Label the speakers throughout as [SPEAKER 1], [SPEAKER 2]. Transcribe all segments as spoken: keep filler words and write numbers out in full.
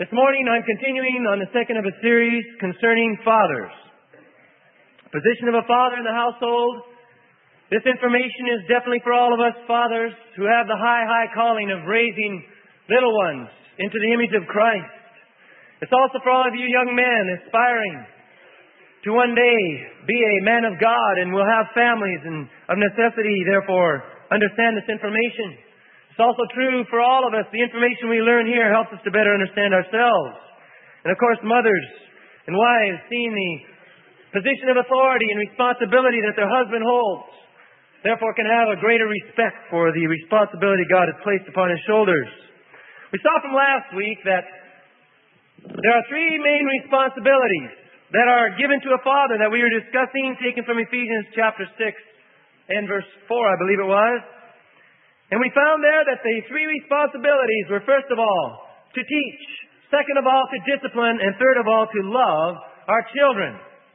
[SPEAKER 1] This morning I'm continuing on the second of a series concerning fathers. Position of a father in the household. This information is definitely for all of us fathers who have the high, high calling of raising little ones into the image of Christ. It's also for all of you young men aspiring to one day be a man of God and will have families and of necessity, therefore, understand this information. It's also true for all of us. The information we learn here helps us to better understand ourselves. And of course, mothers and wives seeing the position of authority and responsibility that their husband holds, therefore can have a greater respect for the responsibility God has placed upon his shoulders. We saw from last week that there are three main responsibilities that are given to a father that we were discussing, taken from Ephesians chapter six and verse four, I believe it was. And we found there that the three responsibilities were, first of all, to teach, second of all, to discipline, and third of all, to love our children.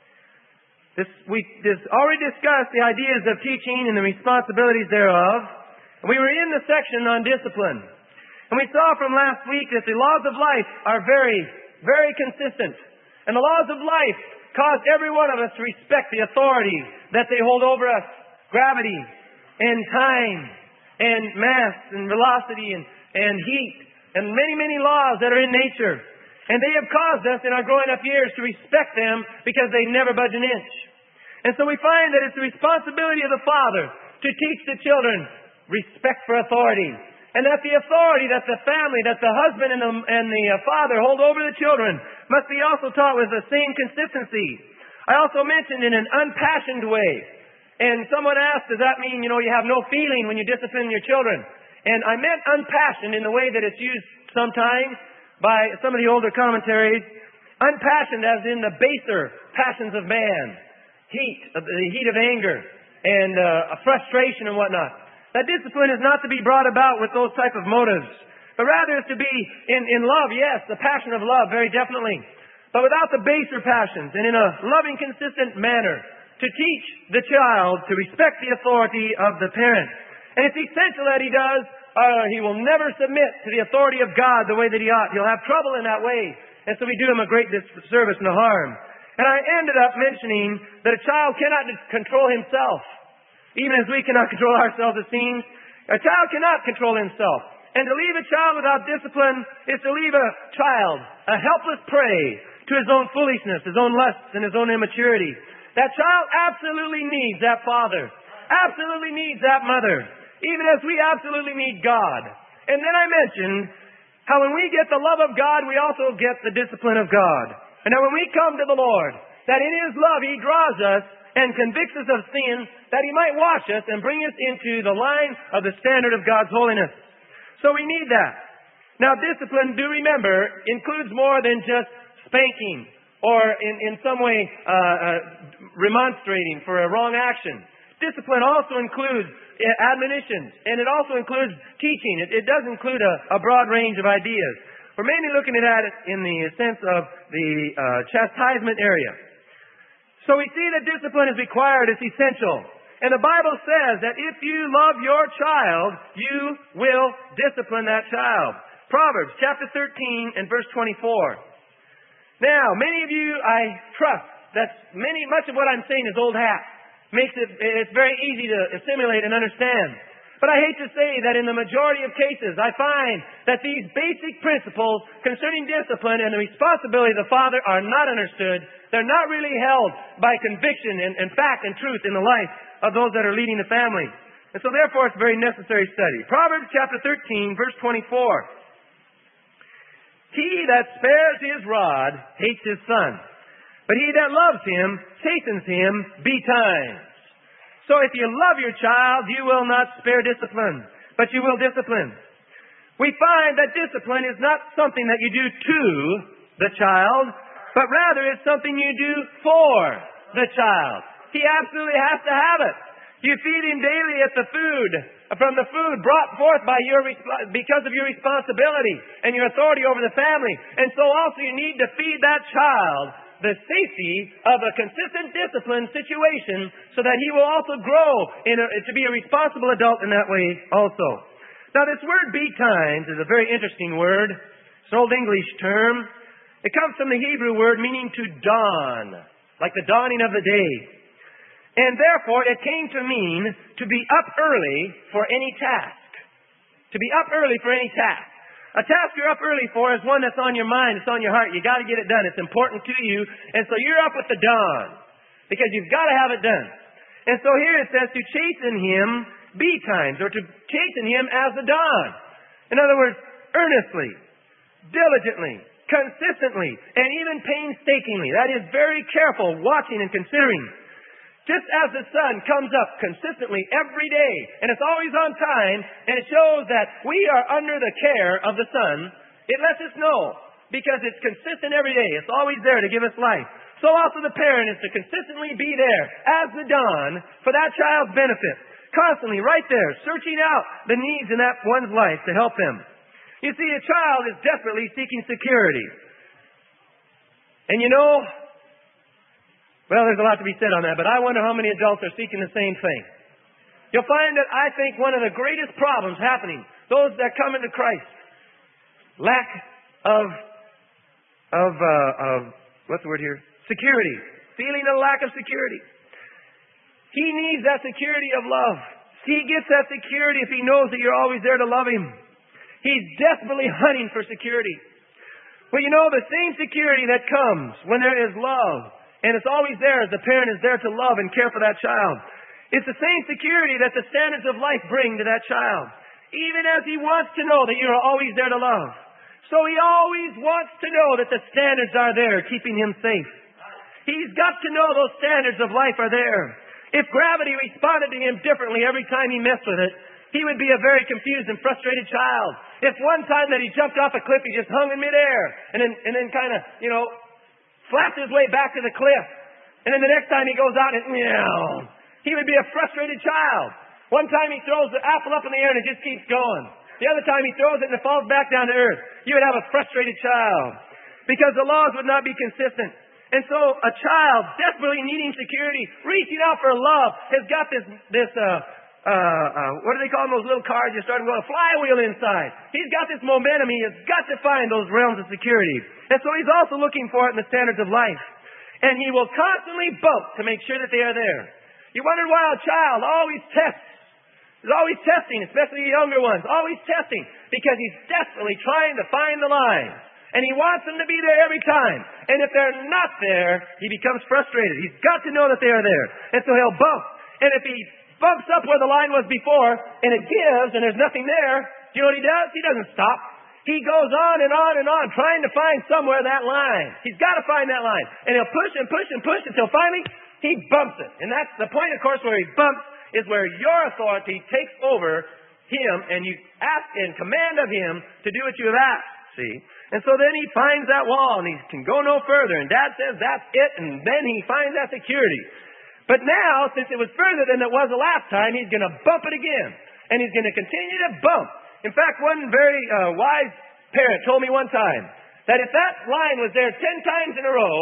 [SPEAKER 1] This, we this already discussed the ideas of teaching and the responsibilities thereof. And we were in the section on discipline. And we saw from last week that the laws of life are very, very consistent. And the laws of life cause every one of us to respect the authority that they hold over us. Gravity and time and mass and velocity and, and heat and many, many laws that are in nature. And they have caused us in our growing up years to respect them because they never budge an inch. And so we find that it's the responsibility of the father to teach the children respect for authority. And that the authority that the family, that the husband and the, and the father hold over the children must be also taught with the same consistency. I also mentioned in an unpassioned way. And someone asked, does that mean, you know, you have no feeling when you discipline your children? And I meant unpassioned in the way that it's used sometimes by some of the older commentaries. Unpassioned as in the baser passions of man. Heat, the heat of anger, and uh, a frustration and whatnot. That discipline is not to be brought about with those type of motives, but rather is to be in, in love, yes, the passion of love, very definitely. But without the baser passions, and in a loving, consistent manner, to teach the child to respect the authority of the parent. And it's essential that he does, or he will never submit to the authority of God the way that he ought. He'll have trouble in that way. And so we do him a great disservice and a harm. And I ended up mentioning that a child cannot control himself. Even as we cannot control ourselves, it seems. A child cannot control himself. And to leave a child without discipline is to leave a child a helpless prey to his own foolishness, his own lusts, and his own immaturity. That child absolutely needs that father. Absolutely needs that mother. Even as we absolutely need God. And then I mentioned how when we get the love of God, we also get the discipline of God. And now when we come to the Lord, that in His love He draws us and convicts us of sin, that He might wash us and bring us into the line of the standard of God's holiness. So we need that. Now discipline, do remember, includes more than just spanking or in, in some way uh, uh, remonstrating for a wrong action. Discipline also includes admonitions, and it also includes teaching. It, it does include a, a broad range of ideas. We're mainly looking at it in the sense of the uh, chastisement area. So we see that discipline is required, it's essential. And the Bible says that if you love your child, you will discipline that child. Proverbs chapter thirteen and verse twenty-four. Now, many of you, I trust that many, much of what I'm saying is old hat. Makes it, it's very easy to assimilate and understand. But I hate to say that in the majority of cases, I find that these basic principles concerning discipline and the responsibility of the father are not understood. They're not really held by conviction and, and fact and truth in the life of those that are leading the family. And so therefore, it's a very necessary study. Proverbs chapter thirteen, verse twenty-four. He that spares his rod hates his son, but he that loves him chastens him betimes. So if you love your child, you will not spare discipline, but you will discipline. We find that discipline is not something that you do to the child, but rather it's something you do for the child. He absolutely has to have it. You feed him daily at the food, from the food brought forth by your because of your responsibility and your authority over the family. And so also you need to feed that child the safety of a consistent discipline situation so that he will also grow in a, to be a responsible adult in that way also. Now this word betimes is a very interesting word. It's an Old English term. It comes from the Hebrew word meaning to dawn, like the dawning of the day. And therefore, it came to mean to be up early for any task. To be up early for any task. A task you're up early for is one that's on your mind, it's on your heart. You got to get it done. It's important to you. And so you're up with the dawn because you've got to have it done. And so here it says to chasten him betimes, or to chasten him as the dawn. In other words, earnestly, diligently, consistently, and even painstakingly. That is very careful, watching and considering. Just as the sun comes up consistently every day, and it's always on time, and it shows that we are under the care of the sun, it lets us know, because it's consistent every day. It's always there to give us life. So also the parent is to consistently be there as the dawn for that child's benefit. Constantly right there, searching out the needs in that one's life to help them. You see, a child is desperately seeking security. And you know, well, there's a lot to be said on that, but I wonder how many adults are seeking the same thing. You'll find that I think one of the greatest problems happening, those that come into Christ, lack of, of, uh, of, what's the word here? Security. Feeling a lack of security. He needs that security of love. He gets that security if he knows that you're always there to love him. He's desperately hunting for security. Well, you know, the same security that comes when there is love, and it's always there as the parent is there to love and care for that child. It's the same security that the standards of life bring to that child. Even as he wants to know that you're always there to love. So he always wants to know that the standards are there, keeping him safe. He's got to know those standards of life are there. If gravity responded to him differently every time he messed with it, he would be a very confused and frustrated child. If one time that he jumped off a cliff, he just hung in midair, and then, and then kind of, you know, flapped his way back to the cliff. And then the next time he goes out and, meow, he would be a frustrated child. One time he throws the apple up in the air and it just keeps going. The other time he throws it and it falls back down to earth. You would have a frustrated child. Because the laws would not be consistent. And so a child desperately needing security, reaching out for love, has got this, this, uh, uh, uh, what do they call them, those little cars you start to go, a flywheel inside. He's got this momentum. He has got to find those realms of security. And so he's also looking for it in the standards of life. And he will constantly bump to make sure that they are there. You wonder why a child always tests. He's always testing, especially the younger ones. Always testing. Because he's desperately trying to find the lines. And he wants them to be there every time. And if they're not there, he becomes frustrated. He's got to know that they are there. And so he'll bump. And if he bumps up where the line was before, and it gives, and there's nothing there, do you know what he does? He doesn't stop. He goes on and on and on, trying to find somewhere that line. He's got to find that line. And he'll push and push and push until finally he bumps it. And that's the point, of course, where he bumps is where your authority takes over him, and you ask in command of him to do what you have asked. See? And so then he finds that wall, and he can go no further. And Dad says that's it, and then he finds that security. But now, since it was further than it was the last time, he's going to bump it again. And he's going to continue to bump. In fact, one very uh, wise parent told me one time that if that line was there ten times in a row,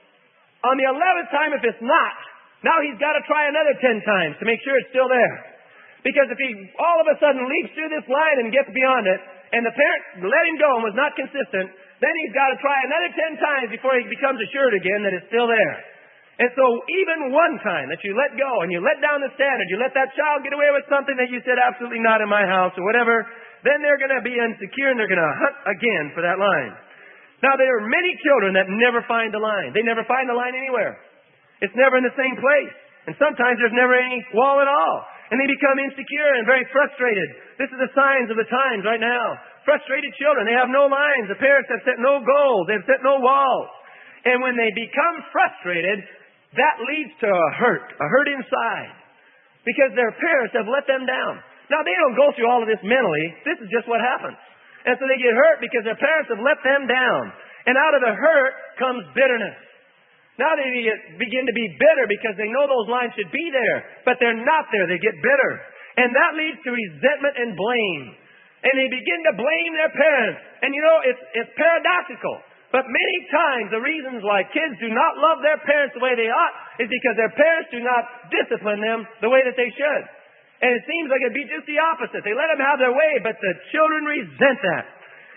[SPEAKER 1] on the eleventh time, if it's not, now he's got to try another ten times to make sure it's still there. Because if he all of a sudden leaps through this line and gets beyond it, and the parent let him go and was not consistent, then he's got to try another ten times before he becomes assured again that it's still there. And so even one time that you let go and you let down the standard, you let that child get away with something that you said absolutely not in my house or whatever, then they're going to be insecure and they're going to hunt again for that line. Now, there are many children that never find the line. They never find the line anywhere. It's never in the same place. And sometimes there's never any wall at all. And they become insecure and very frustrated. This is the signs of the times right now. Frustrated children. They have no lines. The parents have set no goals. They've set no walls. And when they become frustrated, that leads to a hurt, a hurt inside. Because their parents have let them down. Now, they don't go through all of this mentally. This is just what happens. And so they get hurt because their parents have let them down. And out of the hurt comes bitterness. Now they begin to be bitter because they know those lines should be there. But they're not there. They get bitter. And that leads to resentment and blame. And they begin to blame their parents. And you know, it's, it's paradoxical. But many times the reasons why kids do not love their parents the way they ought is because their parents do not discipline them the way that they should. And it seems like it'd be just the opposite. They let them have their way, but the children resent that.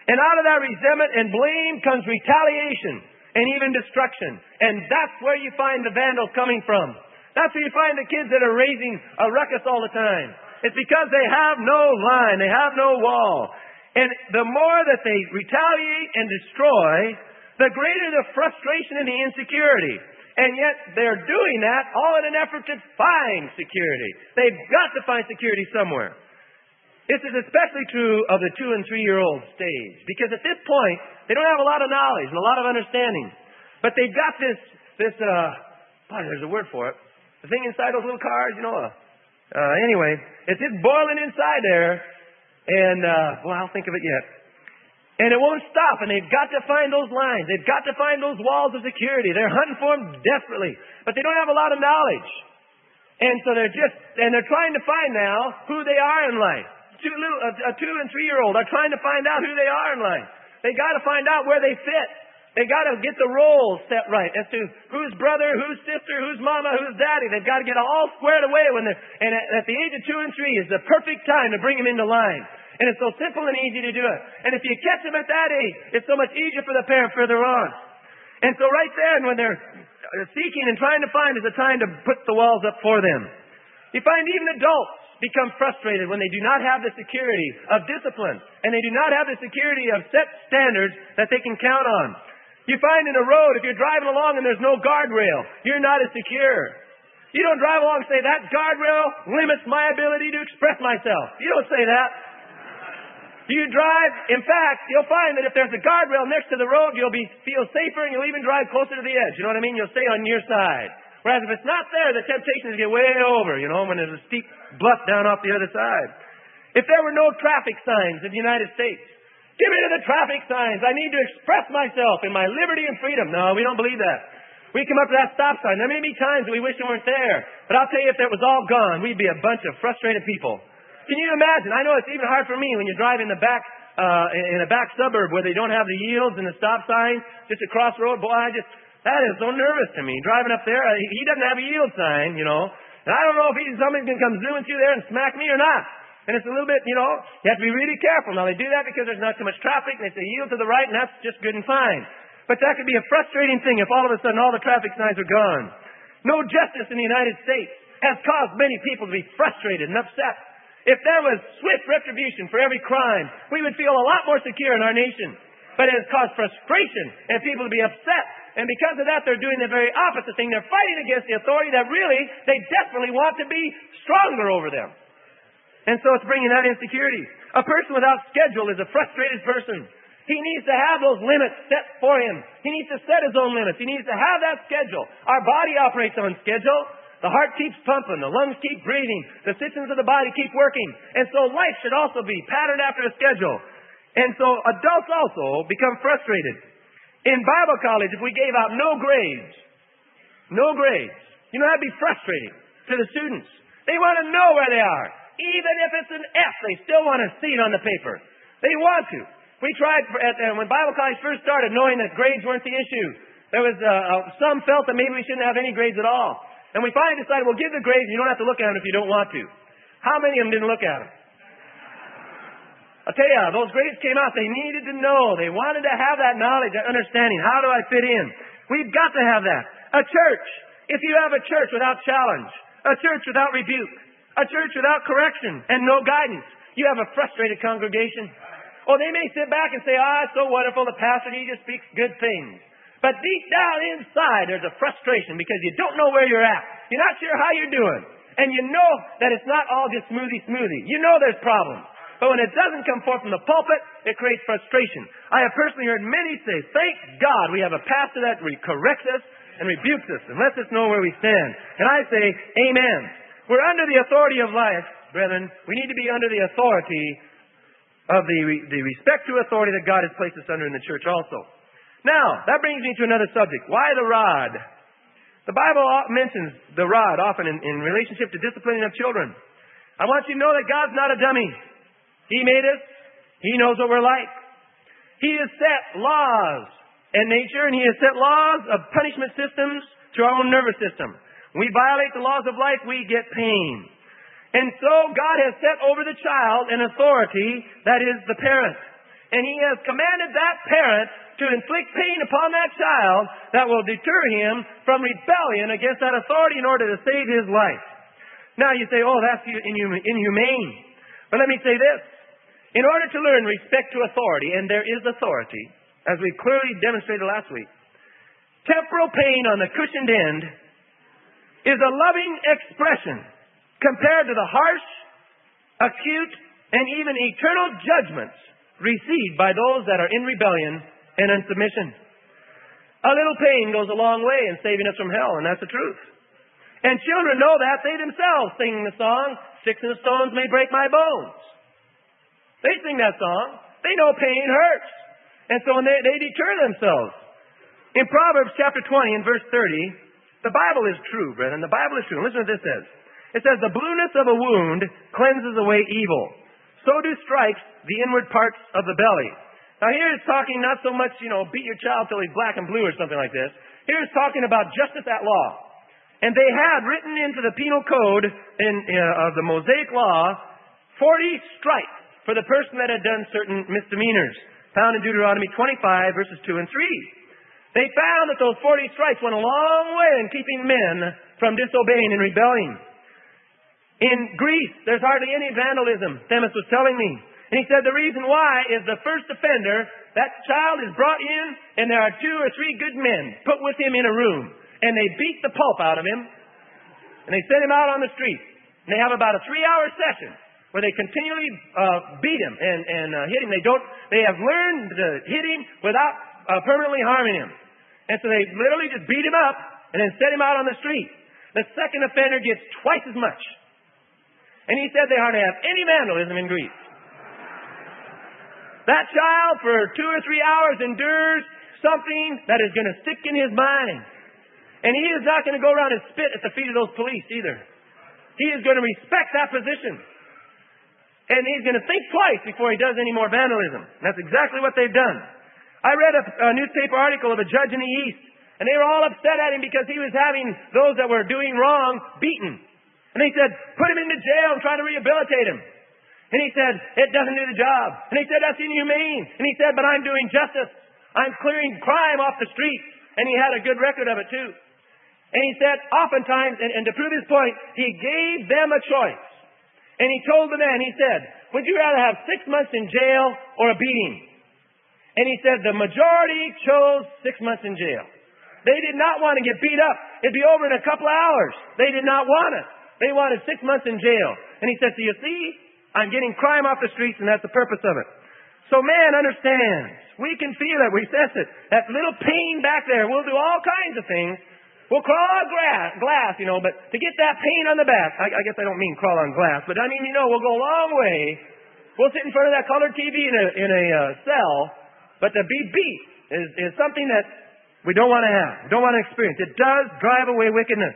[SPEAKER 1] And out of that resentment and blame comes retaliation and even destruction. And that's where you find the vandals coming from. That's where you find the kids that are raising a ruckus all the time. It's because they have no line. They have no wall. And the more that they retaliate and destroy, the greater the frustration and the insecurity. And yet they're doing that all in an effort to find security. They've got to find security somewhere. This is especially true of the two and three-year-old stage. Because at this point, they don't have a lot of knowledge and a lot of understanding. But they've got this, this uh, boy, there's a word for it. The thing inside those little cars, you know. Uh, uh, anyway, it's just boiling inside there. And, uh, well, I'll think of it yet. And it won't stop. And they've got to find those lines. They've got to find those walls of security. They're hunting for them desperately. But they don't have a lot of knowledge. And so they're just, and they're trying to find now who they are in life. Two little, a, a two and three-year-old are trying to find out who they are in life. They got to find out where they fit. They got to get the roles set right as to who's brother, who's sister, who's mama, who's daddy. They've got to get all squared away when they're, and at, at the age of two and three is the perfect time to bring them into line. And it's so simple and easy to do it. And if you catch them at that age, it's so much easier for the parent further on. And so right there, when they're seeking and trying to find, is a time to put the walls up for them. You find even adults become frustrated when they do not have the security of discipline. And they do not have the security of set standards that they can count on. You find in a road, if you're driving along and there's no guardrail, you're not as secure. You don't drive along and say, that guardrail limits my ability to express myself. You don't say that. You drive, in fact, you'll find that if there's a guardrail next to the road, you'll be feel safer and you'll even drive closer to the edge. You know what I mean? You'll stay on your side. Whereas if it's not there, the temptation is to get way over, you know, when there's a steep bluff down off the other side. If there were no traffic signs in the United States, get rid of the traffic signs. I need to express myself in my liberty and freedom. No, we don't believe that. We come up to that stop sign. There may be times we wish it weren't there. But I'll tell you, if it was all gone, we'd be a bunch of frustrated people. Can you imagine? I know it's even hard for me when you drive in the back, uh, in a back suburb where they don't have the yields and the stop sign, just across the road. Boy, I just, that is so nervous to me. Driving up there, he doesn't have a yield sign, you know. And I don't know if he, somebody's going to come zooming through there and smack me or not. And it's a little bit, you know, you have to be really careful. Now, they do that because there's not too much traffic, and they say yield to the right, and that's just good and fine. But that could be a frustrating thing if all of a sudden all the traffic signs are gone. No justice in the United States has caused many people to be frustrated and upset. If there was swift retribution for every crime, we would feel a lot more secure in our nation. But it has caused frustration and people to be upset. And because of that, they're doing the very opposite thing. They're fighting against the authority that really, they desperately want to be stronger over them. And so it's bringing that insecurity. A person without schedule is a frustrated person. He needs to have those limits set for him. He needs to set his own limits. He needs to have that schedule. Our body operates on schedule. The heart keeps pumping. The lungs keep breathing. The systems of the body keep working. And so life should also be patterned after a schedule. And so adults also become frustrated. In Bible college, if we gave out no grades, no grades, you know, that'd be frustrating to the students. They want to know where they are. Even if it's an F, they still want to see it on the paper. They want to. We tried, at, uh, when Bible college first started, knowing that grades weren't the issue. There was, uh, uh, some felt that maybe we shouldn't have any grades at all. And we finally decided, well, give the grades and you don't have to look at them if you don't want to. How many of them didn't look at them? I'll tell you, those grades came out. They needed to know. They wanted to have that knowledge, that understanding. How do I fit in? We've got to have that. A church. If you have a church without challenge, a church without rebuke, a church without correction and no guidance, you have a frustrated congregation. Oh, they may sit back and say, ah, it's so wonderful. The pastor, he just speaks good things. But deep down inside, there's a frustration because you don't know where you're at. You're not sure how you're doing. And you know that it's not all just smoothie, smoothie. You know there's problems. But when it doesn't come forth from the pulpit, it creates frustration. I have personally heard many say, thank God we have a pastor that corrects us and rebukes us and lets us know where we stand. And I say, amen. We're under the authority of life, brethren. We need to be under the authority of the, the respect to authority that God has placed us under in the church also. Now, that brings me to another subject. Why the rod? The Bible mentions the rod often in, in relationship to disciplining of children. I want you to know that God's not a dummy. He made us. He knows what we're like. He has set laws in nature, and He has set laws of punishment systems to our own nervous system. When we violate the laws of life, we get pain. And so God has set over the child an authority that is the parent. and he has commanded that parent to inflict pain upon that child that will deter him from rebellion against that authority in order to save his life. Now you say, oh, that's inhum- inhumane. But let me say this. In order to learn respect to authority, and there is authority, as we clearly demonstrated last week, temporal pain on the cushioned end is a loving expression compared to the harsh, acute, and even eternal judgments received by those that are in rebellion and in submission. A little pain goes a long way in saving us from hell, and that's the truth. And children know that. They themselves sing the song, sticks and stones may break my bones. They sing that song. They know pain hurts. And so when they, they deter themselves. In Proverbs chapter twenty and verse thirty, the Bible is true, brethren. The Bible is true. Listen to what this says. It says, the blueness of a wound cleanses away evil. So do stripes the inward parts of the belly. Now here it's talking not so much, you know, beat your child till he's black and blue or something like this. Here it's talking about justice at law. And they had written into the penal code in, uh, of the Mosaic law forty stripes for the person that had done certain misdemeanors, found in Deuteronomy twenty-five, verses two and three. They found that those forty stripes went a long way in keeping men from disobeying and rebelling. In Greece, there's hardly any vandalism, Themis was telling me. And he said the reason why is the first offender, that child is brought in, and there are two or three good men put with him in a room. And they beat the pulp out of him, and they send him out on the street. And they have about a three-hour session where they continually uh, beat him and, and uh, hit him. They don't. They have learned to hit him without uh, permanently harming him. And so they literally just beat him up and then set him out on the street. The second offender gets twice as much. And he said they hardly have any vandalism in Greece. That child for two or three hours endures something that is going to stick in his mind. And he is not going to go around and spit at the feet of those police either. He is going to respect that position. And he's going to think twice before he does any more vandalism. And that's exactly what they've done. I read a, a newspaper article of a judge in the East, and they were all upset at him because he was having those that were doing wrong beaten. And they said, put him into jail and try to rehabilitate him. And he said, it doesn't do the job. And he said, that's inhumane. And he said, but I'm doing justice. I'm clearing crime off the streets. And he had a good record of it too. And he said, oftentimes, and, and to prove his point, he gave them a choice. And he told the man, he said, would you rather have six months in jail or a beating? And he said, the majority chose six months in jail. They did not want to get beat up. It'd be over in a couple of hours. They did not want it. They wanted six months in jail. And he said, so you see, I'm getting crime off the streets, and that's the purpose of it. So man understands. We can feel it. We sense it. That little pain back there, we'll do all kinds of things. We'll crawl on glass, glass, you know, but to get that pain on the back, I, I guess I don't mean crawl on glass, but I mean, you know, we'll go a long way. We'll sit in front of that colored T V in a, in a uh, cell, but to be beat is, is something that we don't want to have. We don't want to experience. It does drive away wickedness.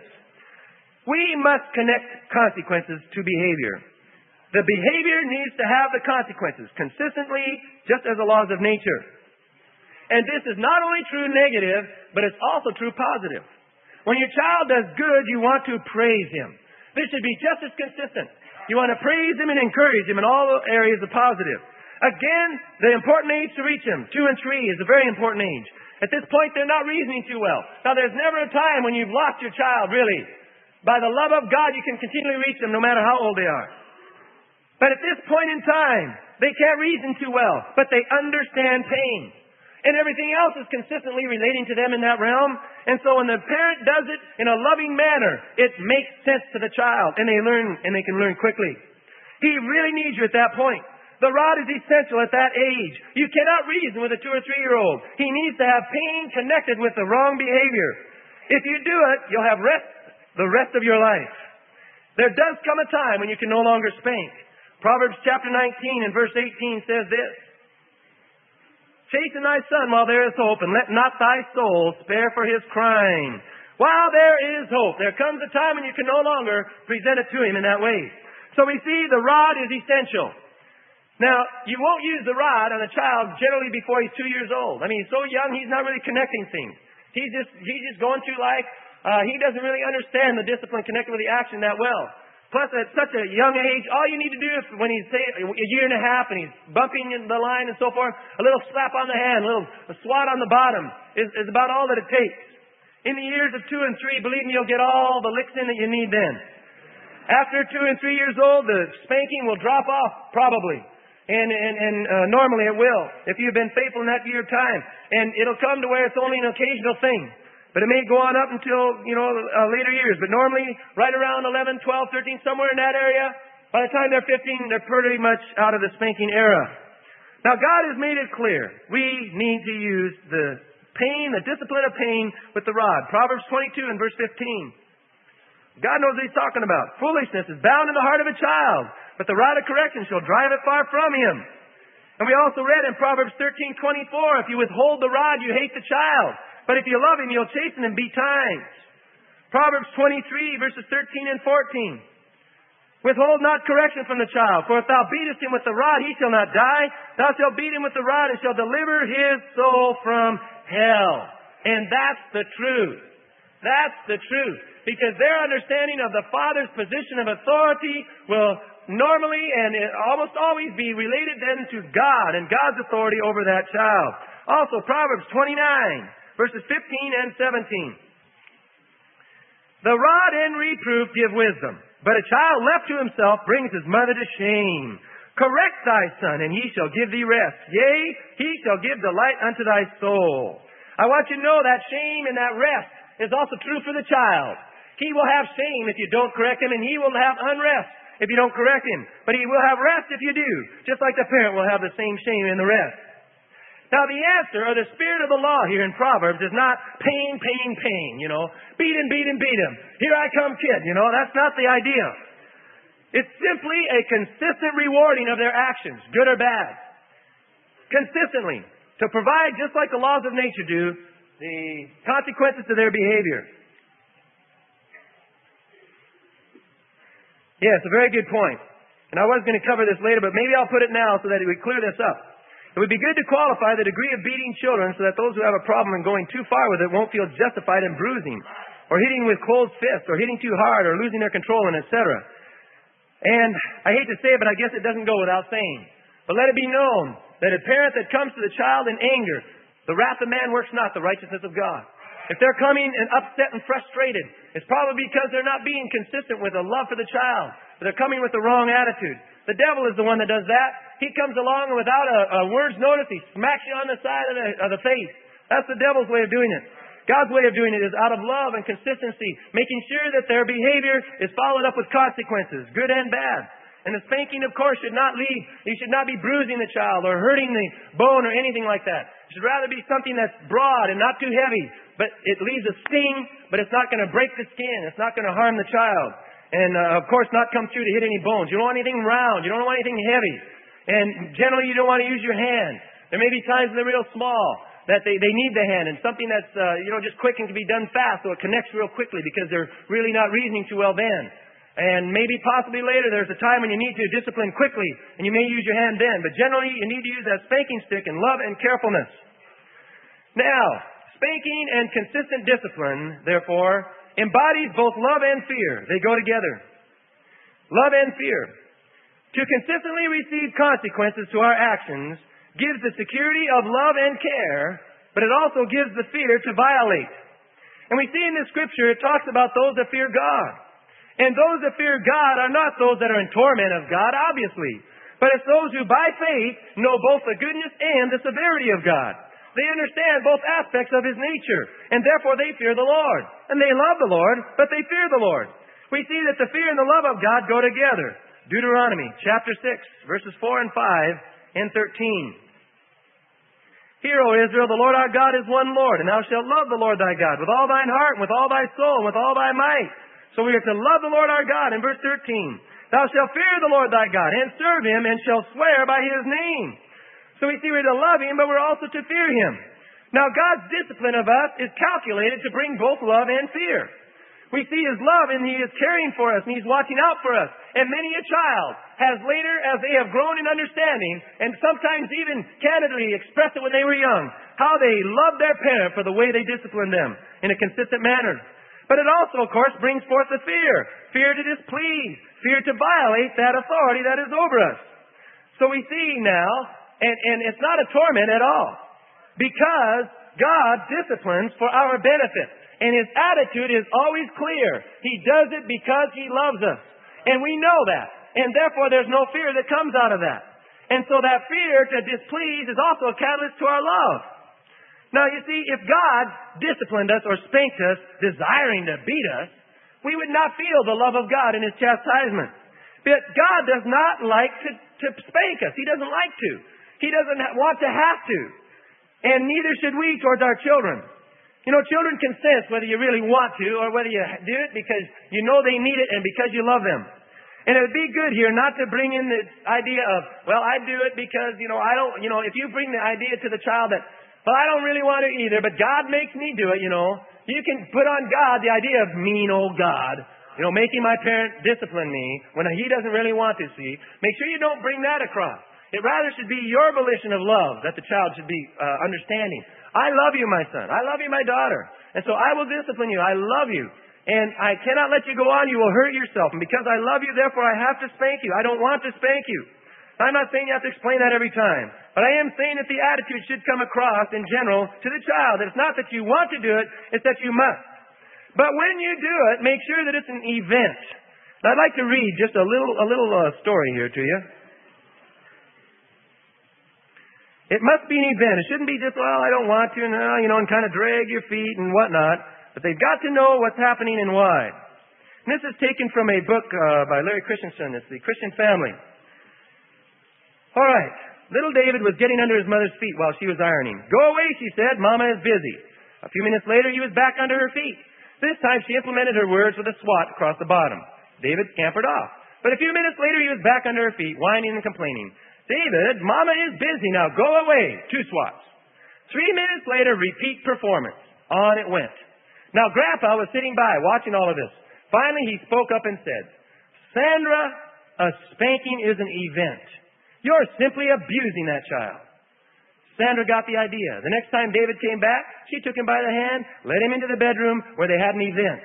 [SPEAKER 1] We must connect consequences to behavior. The behavior needs to have the consequences consistently, just as the laws of nature. And this is not only true negative, but it's also true positive. When your child does good, you want to praise him. This should be just as consistent. You want to praise him and encourage him in all areas of positive. Again, the important age to reach him, two and three, is a very important age. At this point, they're not reasoning too well. Now, there's never a time when you've lost your child, really. By the love of God, you can continually reach them no matter how old they are. But at this point in time, they can't reason too well, but they understand pain. And everything else is consistently relating to them in that realm. And so when the parent does it in a loving manner, it makes sense to the child, and they learn, and they can learn quickly. He really needs you at that point. The rod is essential at that age. You cannot reason with a two or three-year-old. He needs to have pain connected with the wrong behavior. If you do it, you'll have rest the rest of your life. There does come a time when you can no longer spank. Proverbs chapter nineteen and verse eighteen says this. Chasten thy son while there is hope, and let not thy soul spare for his crying. While there is hope, there comes a time when you can no longer present it to him in that way. So we see the rod is essential. Now, you won't use the rod on a child generally before he's two years old. I mean, he's so young, he's not really connecting things. He's just, he's just going through life. Uh, he doesn't really understand the discipline connected with the action that well. plus at such a young age, all you need to do is when he's say, a year and a half and he's bumping in the line and so forth, a little slap on the hand, a little a swat on the bottom is, is about all that it takes. In the years of two and three, believe me, you'll get all the licks in that you need then. After two and three years old, the spanking will drop off, probably. And, and, and uh, normally it will, if you've been faithful in that year of time. And it'll come to where it's only an occasional thing. But it may go on up until, you know, uh, later years. But normally, right around eleven, twelve, thirteen, somewhere in that area, by the time they're fifteen, they're pretty much out of the spanking era. Now, God has made it clear. We need to use the pain, the discipline of pain with the rod. Proverbs twenty-two and verse fifteen. God knows what He's talking about. Foolishness is bound in the heart of a child, but the rod of correction shall drive it far from him. And we also read in Proverbs thirteen twenty-four, if you withhold the rod, you hate the child. But if you love him, you'll chasten him betimes. Proverbs twenty-three, verses thirteen and fourteen. Withhold not correction from the child, for if thou beatest him with the rod, he shall not die. Thou shalt beat him with the rod, and shall deliver his soul from hell. And that's the truth. That's the truth. Because their understanding of the father's position of authority will normally and almost always be related then to God and God's authority over that child. Also, Proverbs twenty-nine, verses fifteen and seventeen. The rod and reproof give wisdom, but a child left to himself brings his mother to shame. Correct thy son, and he shall give thee rest. Yea, he shall give delight unto thy soul. I want you to know that shame and that rest is also true for the child. He will have shame if you don't correct him, and he will have unrest if you don't correct him. But he will have rest if you do, just like the parent will have the same shame and the rest. Now, the answer, or the spirit of the law here in Proverbs is not pain, pain, pain, you know. Beat him, beat him, beat him. Here I come, kid, you know. That's not the idea. It's simply a consistent rewarding of their actions, good or bad. Consistently. To provide, just like the laws of nature do, the consequences to their behavior. Yes, a very good point. And I was going to cover this later, but maybe I'll put it now so that it would clear this up. It would be good to qualify the degree of beating children so that those who have a problem in going too far with it won't feel justified in bruising, or hitting with cold fists, or hitting too hard, or losing their control, and et cetera. And I hate to say it, but I guess it doesn't go without saying. But let it be known that a parent that comes to the child in anger, the wrath of man works not the righteousness of God. If they're coming and upset and frustrated, it's probably because they're not being consistent with a love for the child. They're coming with the wrong attitude. The devil is the one that does that. He comes along and without a, a word's notice, he smacks you on the side of the, of the face. That's the devil's way of doing it. God's way of doing it is out of love and consistency, making sure that their behavior is followed up with consequences, good and bad. And the spanking, of course, should not lead, you should not be bruising the child or hurting the bone or anything like that. It should rather be something that's broad and not too heavy, but it leaves a sting, but it's not going to break the skin. It's not going to harm the child. And, uh, of course, not come through to hit any bones. You don't want anything round. You don't want anything heavy. And generally, you don't want to use your hand. There may be times when they're real small that they, they need the hand, and something that's, uh, you know, just quick and can be done fast, so it connects real quickly because they're really not reasoning too well then. And maybe possibly later there's a time when you need to discipline quickly, and you may use your hand then. But generally, you need to use that spanking stick in love and carefulness. Now, spanking and consistent discipline, therefore, embodies both love and fear. They go together. Love and fear. To consistently receive consequences to our actions gives the security of love and care, but it also gives the fear to violate. And we see in the Scripture, it talks about those that fear God. And those that fear God are not those that are in torment of God, obviously. But it's those who by faith know both the goodness and the severity of God. They understand both aspects of His nature, and therefore they fear the Lord. And they love the Lord, but they fear the Lord. We see that the fear and the love of God go together. Deuteronomy chapter six, verses four and five and thirteen. Hear, O Israel, the Lord our God is one Lord, and thou shalt love the Lord thy God with all thine heart, and with all thy soul, and with all thy might. So we are to love the Lord our God in verse thirteen. Thou shalt fear the Lord thy God, and serve Him, and shalt swear by His name. So we see we're to love Him, but we're also to fear Him. Now, God's discipline of us is calculated to bring both love and fear. We see His love, and He is caring for us, and He's watching out for us. And many a child has later, as they have grown in understanding, and sometimes even candidly expressed it when they were young, how they loved their parent for the way they disciplined them in a consistent manner. But it also, of course, brings forth the fear. Fear to displease. fear to violate that authority that is over us. So we see now, and, and it's not a torment at all, because God disciplines for our benefit. And His attitude is always clear. He does it because He loves us. And we know that. And therefore there's no fear that comes out of that. And so that fear to displease is also a catalyst to our love. Now you see, if God disciplined us or spanked us, desiring to beat us, we would not feel the love of God in His chastisement. But God does not like to, to spank us. He doesn't like to. He doesn't want to have to. And neither should we towards our children. You know, children can sense whether you really want to or whether you do it because you know they need it and because you love them. And it would be good here not to bring in the idea of, well, I do it because, you know, I don't, you know, if you bring the idea to the child that, well, I don't really want to either, but God makes me do it, you know. You can put on God the idea of mean old God, you know, making my parent discipline me when He doesn't really want to, see. Make sure you don't bring that across. It rather should be your volition of love that the child should be uh, understanding. I love you, my son. I love you, my daughter. And so I will discipline you. I love you. And I cannot let you go on. You will hurt yourself. And because I love you, therefore I have to spank you. I don't want to spank you. I'm not saying you have to explain that every time. But I am saying that the attitude should come across in general to the child. It's not that you want to do it, it's that you must. But when you do it, make sure that it's an event. Now, I'd like to read just a little, a little uh, story here to you. It must be an event. It shouldn't be just, well, I don't want to, no, you know, and kind of drag your feet and whatnot. But they've got to know what's happening and why. And this is taken from a book uh, by Larry Christensen. It's The Christian Family. All right. Little David was getting under his mother's feet while she was ironing. Go away, she said. Mama is busy. A few minutes later, he was back under her feet. This time, she implemented her words with a swat across the bottom. David scampered off. But a few minutes later, he was back under her feet, whining and complaining. David, Mama is busy now. Go away. Two swats. Three minutes later, repeat performance. On it went. Now, Grandpa was sitting by, watching all of this. Finally, he spoke up and said, Sandra, a spanking is an event. You're simply abusing that child. Sandra got the idea. The next time David came back, she took him by the hand, led him into the bedroom where they had an event.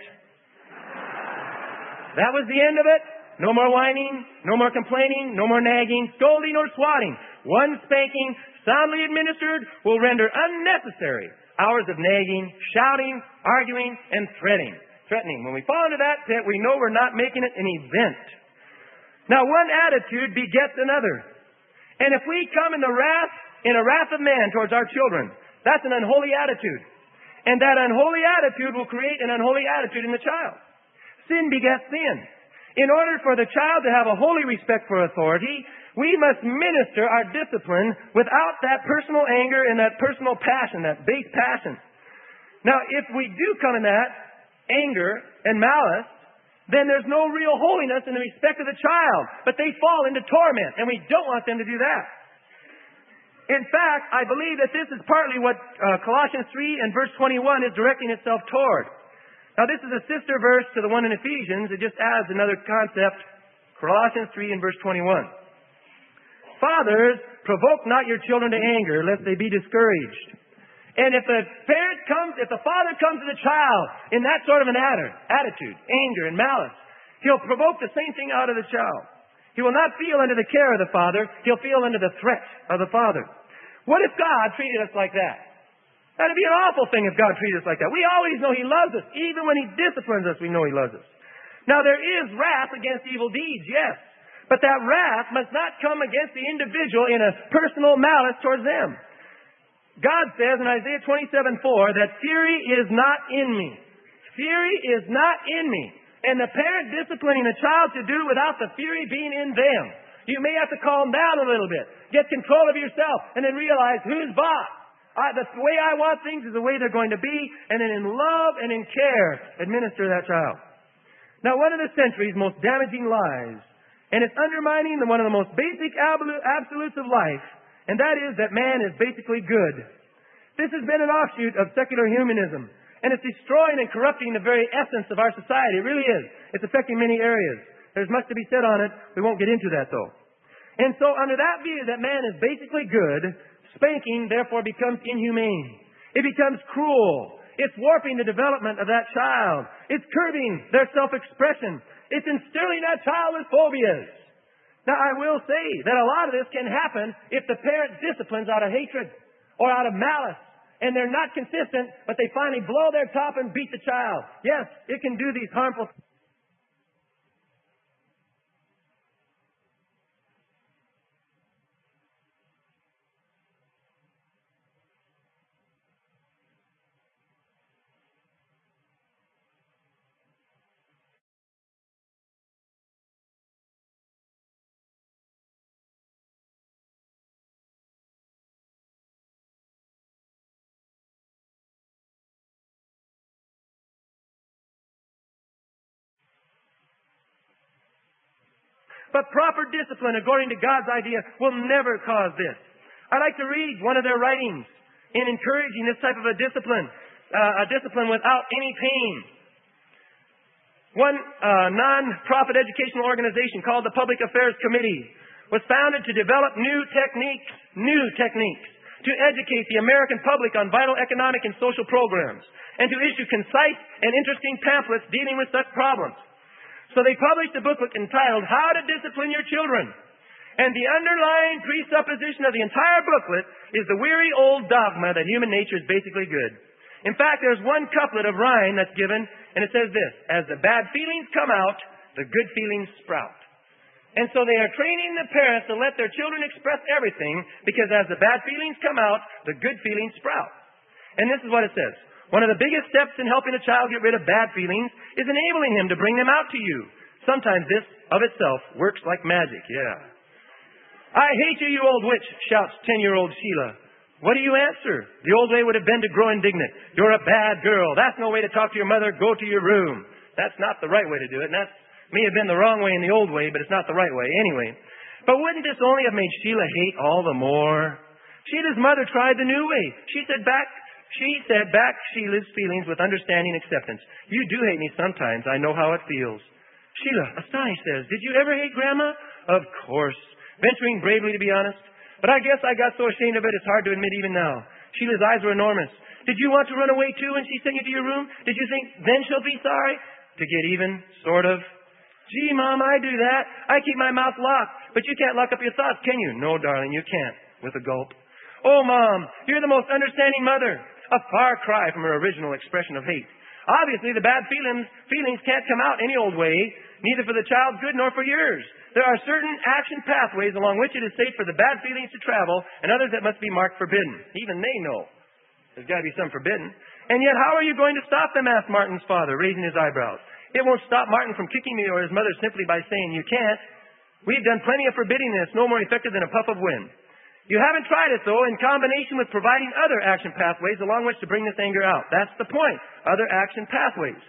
[SPEAKER 1] That was the end of it. No more whining, no more complaining, no more nagging, scolding, or swatting. One spanking, soundly administered, will render unnecessary hours of nagging, shouting, arguing, and threatening. Threatening. When we fall into that pit, we know we're not making it an event. Now, one attitude begets another. And if we come in the wrath, in a wrath of man towards our children, that's an unholy attitude. And that unholy attitude will create an unholy attitude in the child. Sin begets sin. In order for the child to have a holy respect for authority, we must minister our discipline without that personal anger and that personal passion, that base passion. Now, if we do come in that anger and malice, then there's no real holiness in the respect of the child. But they fall into torment, and we don't want them to do that. In fact, I believe that this is partly what uh, Colossians three and verse twenty-one is directing itself toward. Now, this is a sister verse to the one in Ephesians. It just adds another concept. Colossians three and verse twenty-one. Fathers, provoke not your children to anger, lest they be discouraged. And if the parent comes, if the father comes to the child in that sort of an attitude, anger and malice, he'll provoke the same thing out of the child. He will not feel under the care of the father. He'll feel under the threat of the father. What if God treated us like that? That'd be an awful thing if God treated us like that. We always know He loves us. Even when He disciplines us, we know He loves us. Now, there is wrath against evil deeds, yes. But that wrath must not come against the individual in a personal malice towards them. God says in Isaiah twenty-seven four that fury is not in me. Fury is not in me. And the parent disciplining the child to do without the fury being in them. You may have to calm down a little bit. Get control of yourself and then realize who's boss. I, the way I want things is the way they're going to be. And then in love and in care, administer that child. Now, one of the century's most damaging lies, and it's undermining the, one of the most basic absolutes of life, and that is that man is basically good. This has been an offshoot of secular humanism, and it's destroying and corrupting the very essence of our society. It really is. It's affecting many areas. There's much to be said on it. We won't get into that, though. And so under that view that man is basically good, spanking, therefore, becomes inhumane. It becomes cruel. It's warping the development of that child. It's curbing their self-expression. It's instilling that child with phobias. Now, I will say that a lot of this can happen if the parent disciplines out of hatred or out of malice, and they're not consistent, but they finally blow their top and beat the child. Yes, it can do these harmful things. But proper discipline, according to God's idea, will never cause this. I'd like to read one of their writings in encouraging this type of a discipline, uh, a discipline without any pain. One uh, non-profit educational organization called the Public Affairs Committee was founded to develop new techniques, new techniques, to educate the American public on vital economic and social programs, and to issue concise and interesting pamphlets dealing with such problems. So they published a booklet entitled How to Discipline Your Children. And the underlying presupposition of the entire booklet is the weary old dogma that human nature is basically good. In fact, there's one couplet of rhyme that's given, and it says this: as the bad feelings come out, the good feelings sprout. And so they are training the parents to let their children express everything, because as the bad feelings come out, the good feelings sprout. And this is what it says. One of the biggest steps in helping a child get rid of bad feelings is enabling him to bring them out to you. Sometimes this, of itself, works like magic, yeah. I hate you, you old witch, shouts ten-year-old Sheila. What do you answer? The old way would have been to grow indignant. You're a bad girl. That's no way to talk to your mother. Go to your room. That's not the right way to do it. And that may have been the wrong way in the old way, but it's not the right way anyway. But wouldn't this only have made Sheila hate all the more? Sheila's mother tried the new way. She said back, She said back Sheila's feelings with understanding acceptance. You do hate me sometimes. I know how it feels. Sheila, astonished, says, did you ever hate Grandma? Of course. Venturing bravely to be honest. But I guess I got so ashamed of it, it's hard to admit even now. Sheila's eyes were enormous. Did you want to run away too when she sent you to your room? Did you think then she'll be sorry? To get even, sort of. Gee, Mom, I do that. I keep my mouth locked. But you can't lock up your thoughts, can you? No, darling, you can't. With a gulp. Oh, Mom, you're the most understanding mother. A far cry from her original expression of hate. Obviously, the bad feelings, feelings can't come out any old way, neither for the child's good nor for yours. There are certain action pathways along which it is safe for the bad feelings to travel, and others that must be marked forbidden. Even they know there's got to be some forbidden. And yet, how are you going to stop them? Asked Martin's father, raising his eyebrows. It won't stop Martin from kicking me or his mother simply by saying you can't. We've done plenty of forbidding this, no more effective than a puff of wind. You haven't tried it, though, in combination with providing other action pathways along which to bring this anger out. That's the point. Other action pathways.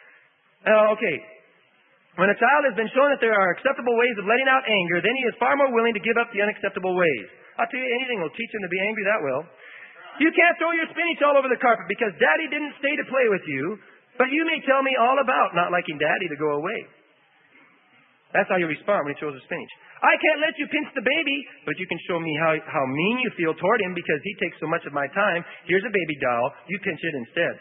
[SPEAKER 1] Uh, okay. When a child has been shown that there are acceptable ways of letting out anger, then he is far more willing to give up the unacceptable ways. I'll tell you, anything will teach him to be angry that well. You can't throw your spinach all over the carpet because Daddy didn't stay to play with you, but you may tell me all about not liking Daddy to go away. That's how you respond when he throws the spinach. I can't let you pinch the baby, but you can show me how, how mean you feel toward him because he takes so much of my time. Here's a baby doll. You pinch it instead.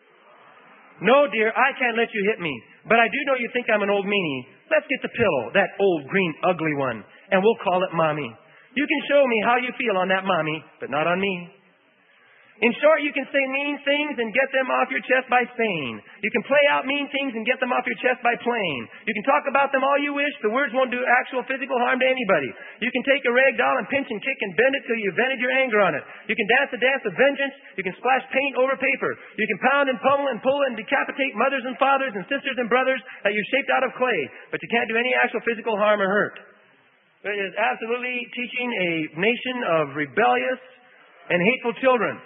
[SPEAKER 1] No, dear, I can't let you hit me, but I do know you think I'm an old meanie. Let's get the pillow, that old green ugly one, and we'll call it Mommy. You can show me how you feel on that Mommy, but not on me. In short, you can say mean things and get them off your chest by saying. You can play out mean things and get them off your chest by playing. You can talk about them all you wish. The words won't do actual physical harm to anybody. You can take a rag doll and pinch and kick and bend it till you've vented your anger on it. You can dance a dance of vengeance. You can splash paint over paper. You can pound and pummel and pull and decapitate mothers and fathers and sisters and brothers that you've shaped out of clay. But you can't do any actual physical harm or hurt. It is absolutely teaching a nation of rebellious and hateful children.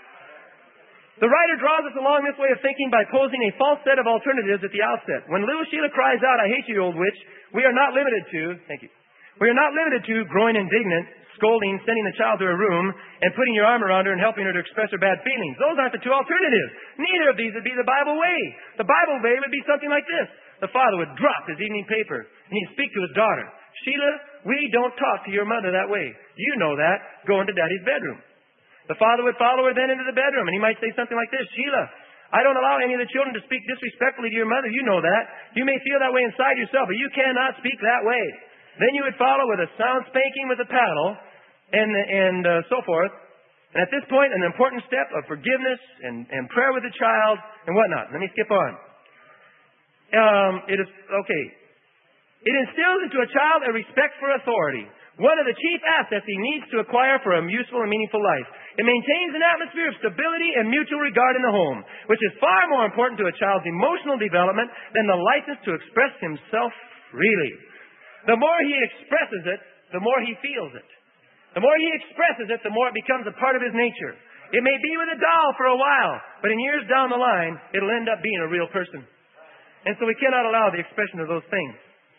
[SPEAKER 1] The writer draws us along this way of thinking by posing a false set of alternatives at the outset. When little Sheila cries out, I hate you, old witch, we are not limited to, thank you, we are not limited to growing indignant, scolding, sending the child to her room, and putting your arm around her and helping her to express her bad feelings. Those aren't the two alternatives. Neither of these would be the Bible way. The Bible way would be something like this. The father would drop his evening paper, and he'd speak to his daughter. Sheila, we don't talk to your mother that way. You know that. Go into Daddy's bedroom. The father would follow her then into the bedroom, and he might say something like this. Sheila, I don't allow any of the children to speak disrespectfully to your mother. You know that. You may feel that way inside yourself, but you cannot speak that way. Then you would follow with a sound spanking with a paddle and, and uh, so forth. And at this point, an important step of forgiveness and, and prayer with the child and whatnot. Let me skip on. Um, it is, okay. It instills into a child a respect for authority, one of the chief assets he needs to acquire for a useful and meaningful life. It maintains an atmosphere of stability and mutual regard in the home, which is far more important to a child's emotional development than the license to express himself freely. The more he expresses it, the more he feels it. The more he expresses it, the more it becomes a part of his nature. It may be with a doll for a while, but in years down the line, it'll end up being a real person. And so we cannot allow the expression of those things.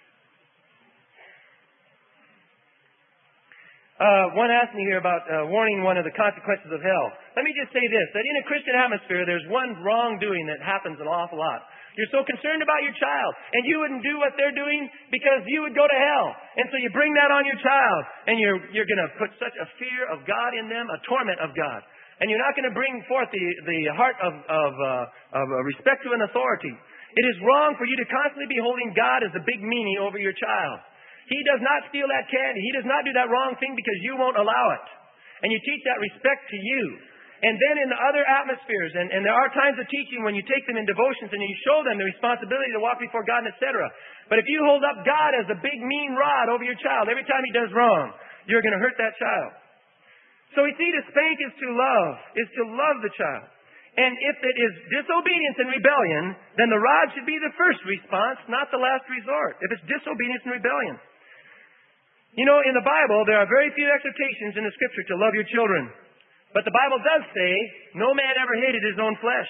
[SPEAKER 1] Uh, one asked me here about uh, warning one of the consequences of hell. Let me just say this, that in a Christian atmosphere, there's one wrongdoing that happens an awful lot. You're so concerned about your child, and you wouldn't do what they're doing because you would go to hell. And so you bring that on your child, and you're, you're going to put such a fear of God in them, a torment of God. And you're not going to bring forth the, the heart of, of, uh, of uh, respect to an authority. It is wrong for you to constantly be holding God as a big meanie over your child. He does not steal that candy. He does not do that wrong thing because you won't allow it. And you teach that respect to you. And then in the other atmospheres, and, and there are times of teaching when you take them in devotions and you show them the responsibility to walk before God, et cetera. But if you hold up God as a big mean rod over your child every time he does wrong, you're going to hurt that child. So we see to spank is to love, is to love the child. And if it is disobedience and rebellion, then the rod should be the first response, not the last resort. If it's disobedience and rebellion. You know, in the Bible, there are very few exhortations in the Scripture to love your children. But the Bible does say, no man ever hated his own flesh.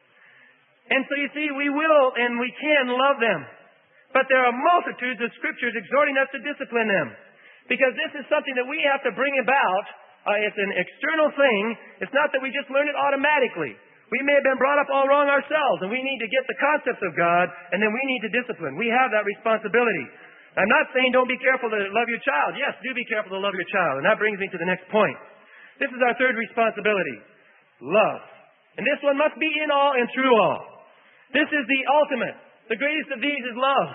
[SPEAKER 1] And so you see, we will and we can love them. But there are multitudes of Scriptures exhorting us to discipline them. Because this is something that we have to bring about. Uh, it's an external thing. It's not that we just learn it automatically. We may have been brought up all wrong ourselves, and we need to get the concepts of God, and then we need to discipline. We have that responsibility. I'm not saying don't be careful to love your child. Yes, do be careful to love your child. And that brings me to the next point. This is our third responsibility. Love. And this one must be in all and through all. This is the ultimate. The greatest of these is love.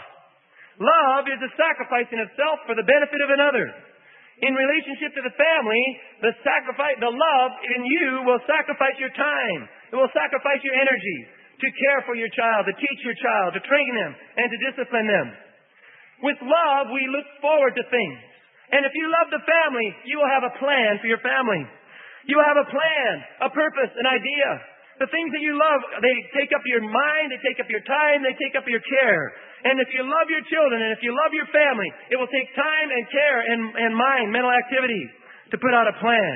[SPEAKER 1] Love is the sacrificing of self for the benefit of another. In relationship to the family, the sacrifice, the love in you will sacrifice your time. It will sacrifice your energy to care for your child, to teach your child, to train them, and to discipline them. With love, we look forward to things. And if you love the family, you will have a plan for your family. You will have a plan, a purpose, an idea. The things that you love, they take up your mind, they take up your time, they take up your care. And if you love your children and if you love your family, it will take time and care and, and mind, mental activities to put out a plan.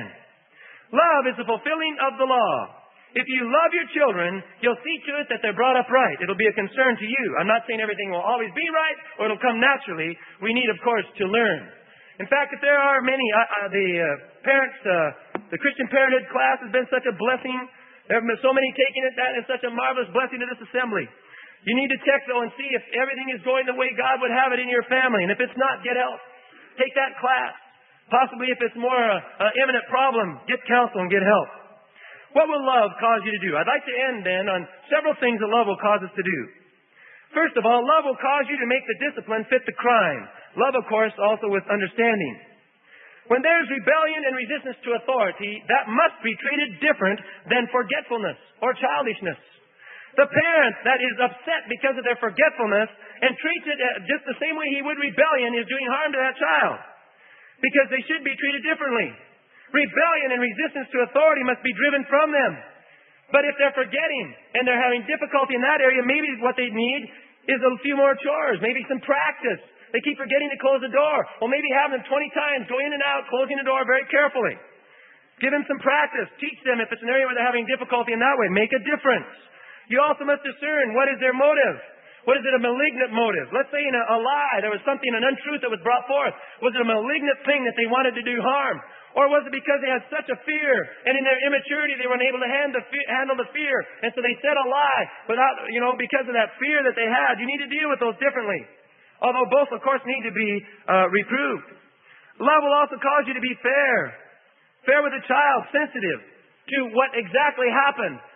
[SPEAKER 1] Love is the fulfilling of the law. If you love your children, you'll see to it that they're brought up right. It'll be a concern to you. I'm not saying everything will always be right or it'll come naturally. We need, of course, to learn. In fact, if there are many, uh, uh, the uh, parents, uh, the Christian Parenthood class has been such a blessing. There have been so many taking it. That is such a marvelous blessing to this assembly. You need to check, though, and see if everything is going the way God would have it in your family. And if it's not, get help. Take that class. Possibly if it's more uh, an imminent problem, get counsel and get help. What will love cause you to do? I'd like to end then on several things that love will cause us to do. First of all, love will cause you to make the discipline fit the crime. Love, of course, also with understanding. When there's rebellion and resistance to authority, that must be treated different than forgetfulness or childishness. The parent that is upset because of their forgetfulness and treats it just the same way he would rebellion is doing harm to that child. Because they should be treated differently. Rebellion and resistance to authority must be driven from them. But if they're forgetting and they're having difficulty in that area, maybe what they need is a few more chores, maybe some practice. They keep forgetting to close the door. Well, maybe have them twenty times, go in and out, closing the door very carefully. Give them some practice. Teach them if it's an area where they're having difficulty in that way. Make a difference. You also must discern what is their motive. What is it, a malignant motive? Let's say in a, a lie, there was something, an untruth that was brought forth. Was it a malignant thing that they wanted to do harm? Or was it because they had such a fear, and in their immaturity they were unable to handle the fear, handle the fear, and so they said a lie without, you know, because of that fear that they had? You need to deal with those differently. Although both, of course, need to be uh, reproved. Love will also cause you to be fair. Fair with the child, sensitive to what exactly happened.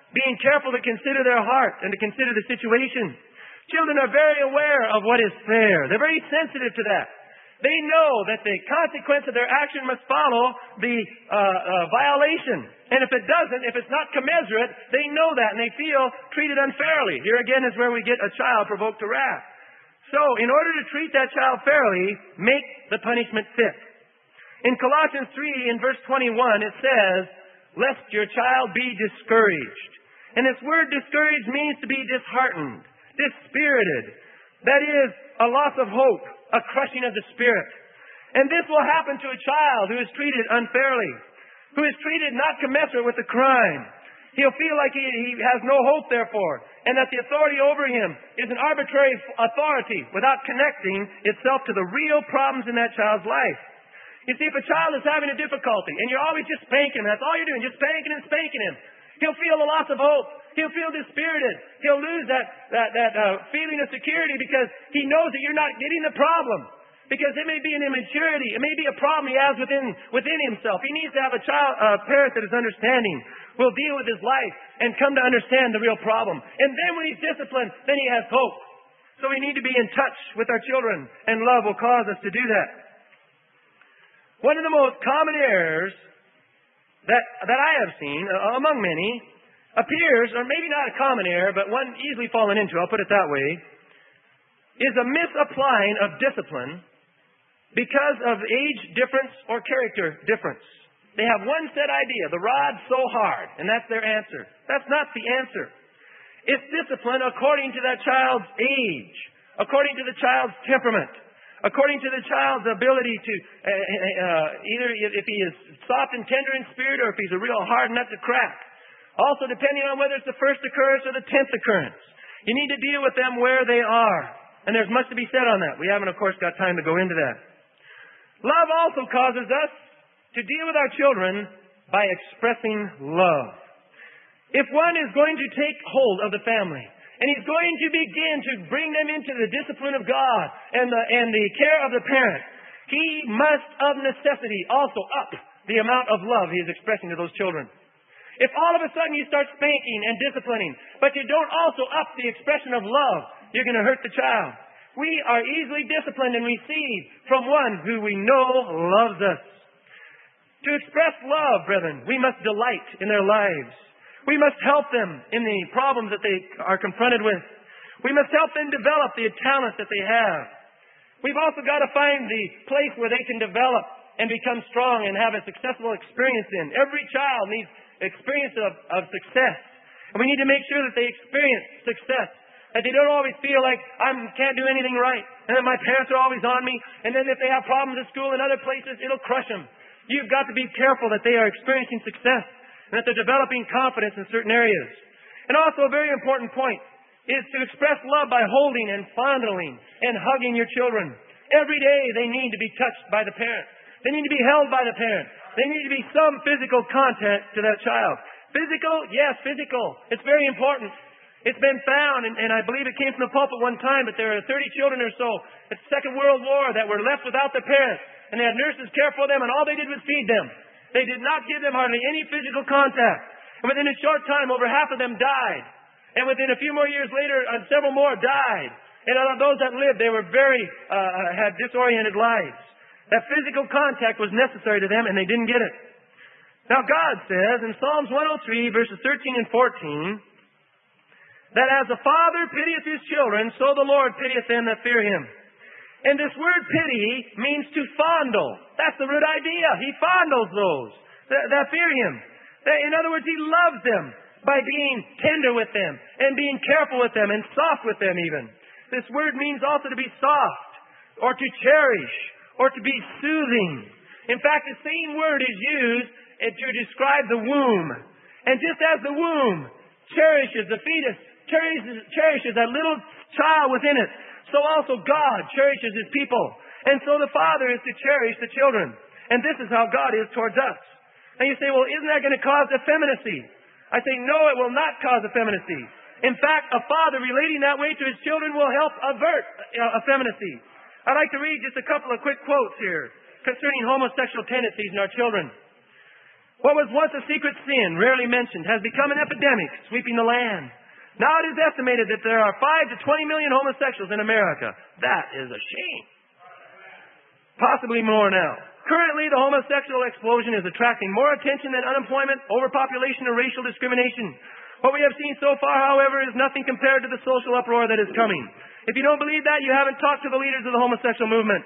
[SPEAKER 1] being careful to consider their heart and to consider the situation. Children are very aware of what is fair. They're very sensitive to that. They know that the consequence of their action must follow the uh, uh, violation. And if it doesn't, if it's not commensurate, they know that and they feel treated unfairly. Here again is where we get a child provoked to wrath. So, in order to treat that child fairly, make the punishment fit. In Colossians three, in verse twenty-one, it says, "Lest your child be discouraged." And this word discouraged means to be disheartened, dispirited. That is, a loss of hope, a crushing of the spirit. And this will happen to a child who is treated unfairly, who is treated not commensurate with the crime. He'll feel like he, he has no hope, therefore, and that the authority over him is an arbitrary authority without connecting itself to the real problems in that child's life. You see, if a child is having a difficulty and you're always just spanking him, that's all you're doing, just spanking and spanking him, he'll feel a loss of hope. He'll feel dispirited. He'll lose that, that, that uh, feeling of security because he knows that you're not getting the problem. Because it may be an immaturity. It may be a problem he has within, within himself. He needs to have a child, a parent that is understanding, will deal with his life and come to understand the real problem. And then when he's disciplined, then he has hope. So we need to be in touch with our children, and love will cause us to do that. One of the most common errors that, that I have seen, uh, among many, appears, or maybe not a common error, but one easily fallen into, I'll put it that way, is a misapplying of discipline because of age difference or character difference. They have one set idea, the rod's so hard, and that's their answer. That's not the answer. It's discipline according to that child's age, according to the child's temperament, according to the child's ability to, uh, uh, either if he is soft and tender in spirit or if he's a real hard nut to crack. Also, depending on whether it's the first occurrence or the tenth occurrence. You need to deal with them where they are. And there's much to be said on that. We haven't, of course, got time to go into that. Love also causes us to deal with our children by expressing love. If one is going to take hold of the family, and he's going to begin to bring them into the discipline of God and the, and the care of the parent, he must, of necessity, also up the amount of love he is expressing to those children. If all of a sudden you start spanking and disciplining, but you don't also up the expression of love, you're going to hurt the child. We are easily disciplined and receive from one who we know loves us. To express love, brethren, we must delight in their lives. We must help them in the problems that they are confronted with. We must help them develop the talents that they have. We've also got to find the place where they can develop and become strong and have a successful experience in. Every child needs experience of, of success. And we need to make sure that they experience success. That they don't always feel like, I can't do anything right. And that my parents are always on me. And then if they have problems at school and other places, it'll crush them. You've got to be careful that they are experiencing success. And that they're developing confidence in certain areas. And also a very important point is to express love by holding and fondling and hugging your children. Every day they need to be touched by the parent. They need to be held by the parent. There needs to be some physical contact to that child. Physical? Yes, physical. It's very important. It's been found, and, and I believe it came from the pulpit one time, that there are thirty children or so at the Second World War that were left without their parents. And they had nurses care for them, and all they did was feed them. They did not give them hardly any physical contact. And within a short time, over half of them died. And within a few more years later, uh, several more died. And out of those that lived, they were very, uh, had disoriented lives. That physical contact was necessary to them, and they didn't get it. Now God says in Psalms one oh three, verses thirteen and fourteen, that as a father pitieth his children, so the Lord pitieth them that fear him. And this word pity means to fondle. That's the root idea. He fondles those that, that fear him. That, in other words, he loves them by being tender with them and being careful with them and soft with them even. This word means also to be soft or to cherish, or to be soothing. In fact, the same word is used to describe the womb. And just as the womb cherishes the fetus, cherishes, cherishes that little child within it, so also God cherishes his people. And so the Father is to cherish the children. And this is how God is towards us. And you say, well, isn't that going to cause effeminacy? I say, no, it will not cause effeminacy. In fact, a father relating that way to his children will help avert effeminacy. I'd like to read just a couple of quick quotes here concerning homosexual tendencies in our children. What was once a secret sin, rarely mentioned, has become an epidemic sweeping the land. Now it is estimated that there are five to twenty million homosexuals in America. That is a shame. Possibly more now. Currently, the homosexual explosion is attracting more attention than unemployment, overpopulation, or racial discrimination. What we have seen so far, however, is nothing compared to the social uproar that is coming. If you don't believe that, you haven't talked to the leaders of the homosexual movement.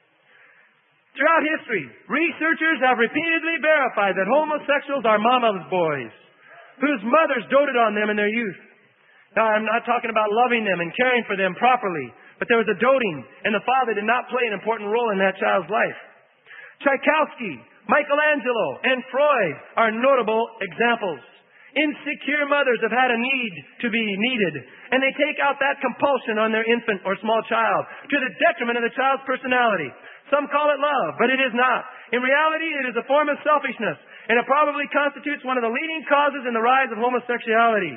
[SPEAKER 1] Throughout history, researchers have repeatedly verified that homosexuals are mama's boys, whose mothers doted on them in their youth. Now, I'm not talking about loving them and caring for them properly, but there was a doting, and the father did not play an important role in that child's life. Tchaikovsky, Michelangelo, and Freud are notable examples. Insecure mothers have had a need to be needed, and they take out that compulsion on their infant or small child to the detriment of the child's personality. Some call it love, but it is not. In reality, it is a form of selfishness, and it probably constitutes one of the leading causes in the rise of homosexuality.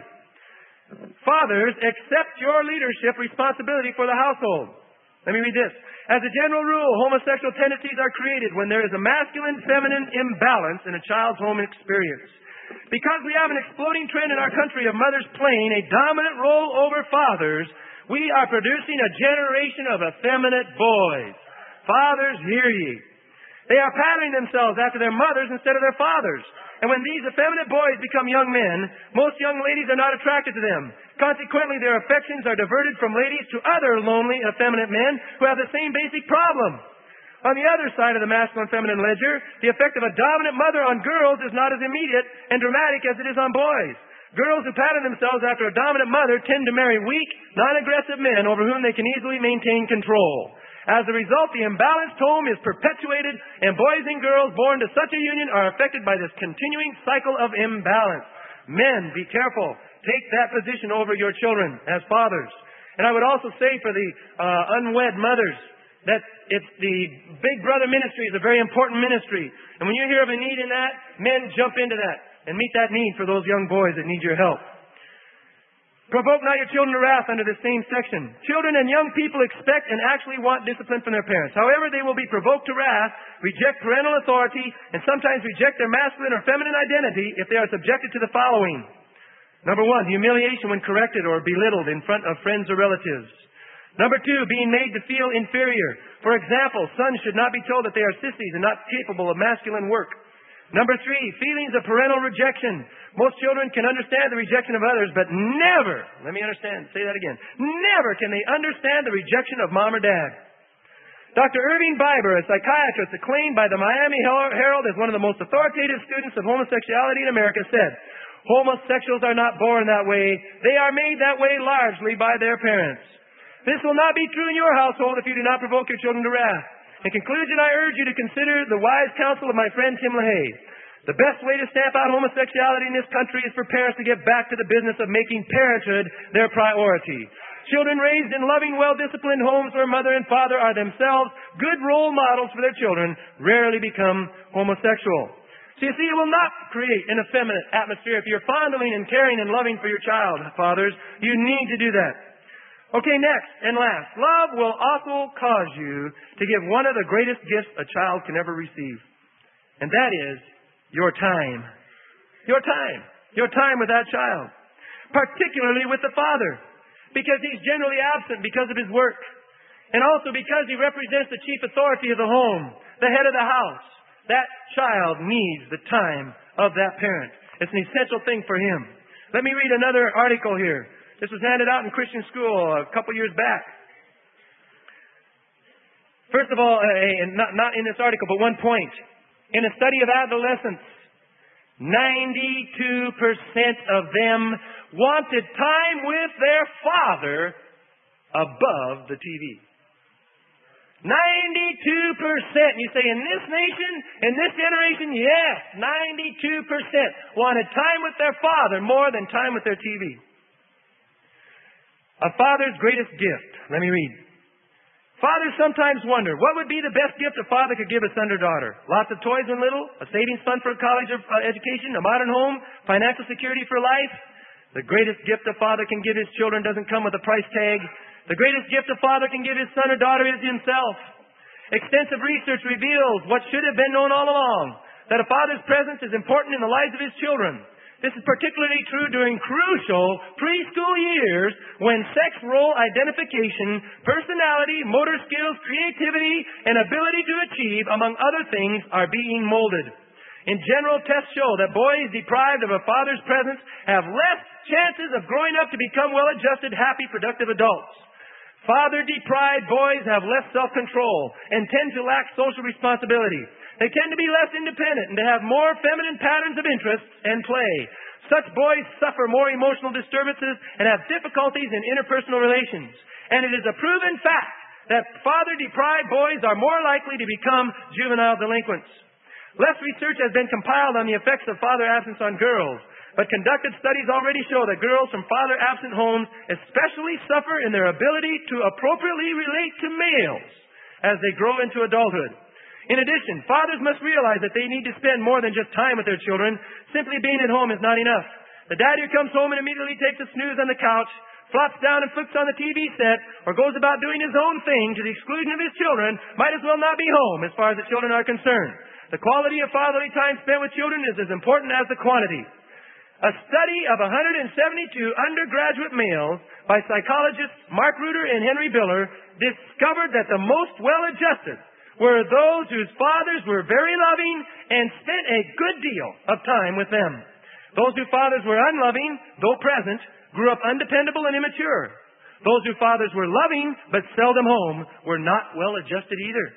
[SPEAKER 1] Fathers, accept your leadership responsibility for the household. Let me read this. As a general rule, homosexual tendencies are created when there is a masculine-feminine imbalance in a child's home experience. Because we have an exploding trend in our country of mothers playing a dominant role over fathers, we are producing a generation of effeminate boys. Fathers, hear ye. They are patterning themselves after their mothers instead of their fathers. And when these effeminate boys become young men, most young ladies are not attracted to them. Consequently, their affections are diverted from ladies to other lonely, effeminate men who have the same basic problem. On the other side of the masculine-feminine ledger, the effect of a dominant mother on girls is not as immediate and dramatic as it is on boys. Girls who pattern themselves after a dominant mother tend to marry weak, non-aggressive men over whom they can easily maintain control. As a result, the imbalanced home is perpetuated, and boys and girls born to such a union are affected by this continuing cycle of imbalance. Men, be careful. Take that position over your children as fathers. And I would also say for the uh, unwed mothers that it's the Big Brother ministry is a very important ministry. And when you hear of a need in that, men jump into that and meet that need for those young boys that need your help. Provoke not your children to wrath under the same section. Children and young people expect and actually want discipline from their parents. However, they will be provoked to wrath, reject parental authority, and sometimes reject their masculine or feminine identity if they are subjected to the following. Number one, humiliation when corrected or belittled in front of friends or relatives. Number two, being made to feel inferior. For example, sons should not be told that they are sissies and not capable of masculine work. Number three, feelings of parental rejection. Most children can understand the rejection of others, but never, let me understand, say that again, never can they understand the rejection of mom or dad. Doctor Irving Biber, a psychiatrist acclaimed by the Miami Herald as one of the most authoritative students of homosexuality in America, said, homosexuals are not born that way. They are made that way largely by their parents. This will not be true in your household if you do not provoke your children to wrath. In conclusion, I urge you to consider the wise counsel of my friend Tim LaHaye. The best way to stamp out homosexuality in this country is for parents to get back to the business of making parenthood their priority. Children raised in loving, well-disciplined homes where mother and father are themselves good role models for their children rarely become homosexual. So you see, it will not create an effeminate atmosphere if you're fondling and caring and loving for your child, fathers. You need to do that. Okay, next and last. Love will also cause you to give one of the greatest gifts a child can ever receive. And that is your time. Your time. Your time with that child. Particularly with the father. Because he's generally absent because of his work. And also because he represents the chief authority of the home. The head of the house. That child needs the time of that parent. It's an essential thing for him. Let me read another article here. This was handed out in Christian school a couple years back. First of all, uh, not, not in this article, but one point. In a study of adolescents, ninety-two percent of them wanted time with their father above the T V. ninety-two percent. You say, in this nation, in this generation, yes, ninety-two percent wanted time with their father more than time with their T V. A father's greatest gift. Let me read. Fathers sometimes wonder, what would be the best gift a father could give a son or daughter? Lots of toys when little? A savings fund for a college or uh, education? A modern home? Financial security for life? The greatest gift a father can give his children doesn't come with a price tag. The greatest gift a father can give his son or daughter is himself. Extensive research reveals what should have been known all along. that a father's presence is important in the lives of his children. This is particularly true during crucial preschool years when sex role identification, personality, motor skills, creativity, and ability to achieve, among other things, are being molded. In general, tests show that boys deprived of a father's presence have less chances of growing up to become well-adjusted, happy, productive adults. Father-deprived boys have less self-control and tend to lack social responsibility. They tend to be less independent and to have more feminine patterns of interest and play. Such boys suffer more emotional disturbances and have difficulties in interpersonal relations. And it is a proven fact that father-deprived boys are more likely to become juvenile delinquents. Less research has been compiled on the effects of father absence on girls, but conducted studies already show that girls from father-absent homes especially suffer in their ability to appropriately relate to males as they grow into adulthood. In addition, fathers must realize that they need to spend more than just time with their children. Simply being at home is not enough. The dad who comes home and immediately takes a snooze on the couch, flops down and flips on the T V set, or goes about doing his own thing to the exclusion of his children might as well not be home as far as the children are concerned. The quality of fatherly time spent with children is as important as the quantity. A study of one hundred seventy-two undergraduate males by psychologists Mark Reuter and Henry Biller discovered that the most well-adjusted were those whose fathers were very loving and spent a good deal of time with them. Those whose fathers were unloving, though present, grew up undependable and immature. Those whose fathers were loving but seldom home were not well-adjusted either.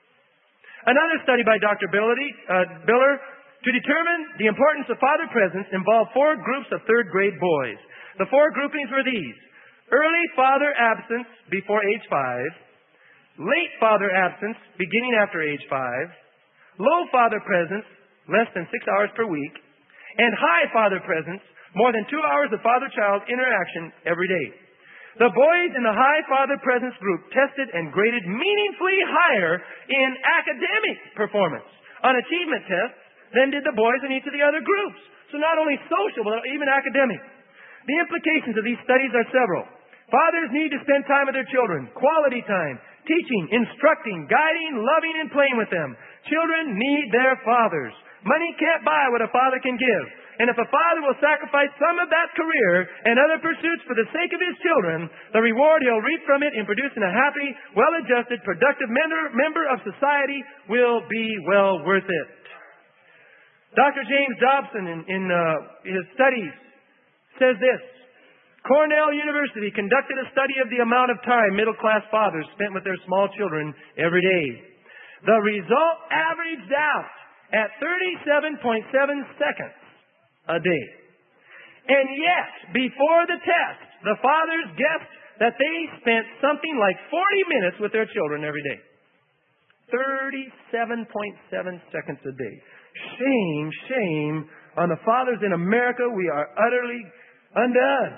[SPEAKER 1] Another study by Doctor Billity, uh, Biller to determine the importance of father presence involved four groups of third grade boys. The four groupings were these: early father absence before age five, late father absence beginning after age five, low father presence less than six hours per week, and high father presence more than two hours of father-child interaction every day. The boys in the high father presence group tested and graded meaningfully higher in academic performance on achievement tests than did the boys in each of the other groups. So not only social, but even academic. The implications of these studies are several. Fathers need to spend time with their children, quality time, teaching, instructing, guiding, loving, and playing with them. Children need their fathers. Money can't buy what a father can give. And if a father will sacrifice some of that career and other pursuits for the sake of his children, the reward he'll reap from it in producing a happy, well-adjusted, productive member, member of society will be well worth it. Doctor James Dobson, in, in uh, his studies, says this: Cornell University conducted a study of the amount of time middle-class fathers spent with their small children every day. The result averaged out at thirty-seven point seven seconds a day. And yet, before the test, the fathers guessed that they spent something like forty minutes with their children every day. thirty-seven point seven seconds a day. Shame, shame on the fathers in America. We are utterly undone.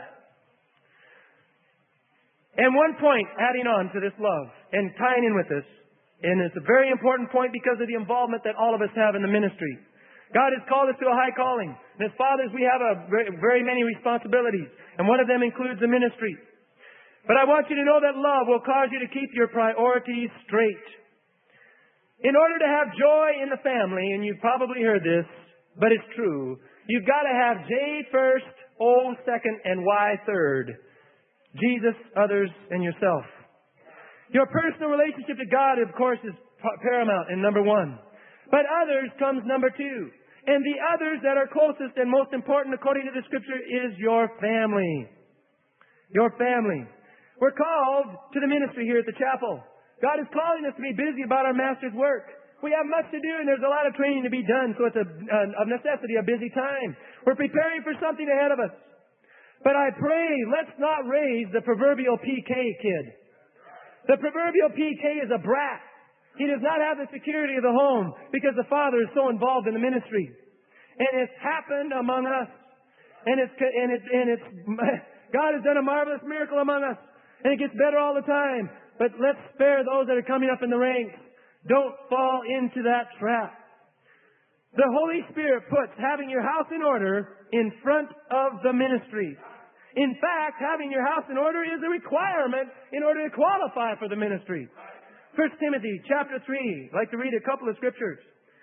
[SPEAKER 1] And one point adding on to this love and tying in with this, and it's a very important point because of the involvement that all of us have in the ministry. God has called us to a high calling. And as fathers, we have a very, very many responsibilities. And one of them includes the ministry. But I want you to know that love will cause you to keep your priorities straight. In order to have joy in the family, and you've probably heard this, but it's true, you've got to have J first, O second, and Y third. Jesus, others, and yourself. Your personal relationship to God, of course, is paramount and number one. But others comes number two. And the others that are closest and most important according to the Scripture is your family. Your family. We're called to the ministry here at the chapel. God is calling us to be busy about our Master's work. We have much to do and there's a lot of training to be done, so it's a, a necessity, a busy time. We're preparing for something ahead of us. But I pray, let's not raise the proverbial P K kid. The proverbial P K is a brat. He does not have the security of the home because the father is so involved in the ministry. And it's happened among us. And it's, and it's, and it's, God has done a marvelous miracle among us. And it gets better all the time. But let's spare those that are coming up in the ranks. Don't fall into that trap. The Holy Spirit puts having your house in order in front of the ministry. In fact, having your house in order is a requirement in order to qualify for the ministry. First Timothy chapter three. I'd like to read a couple of scriptures.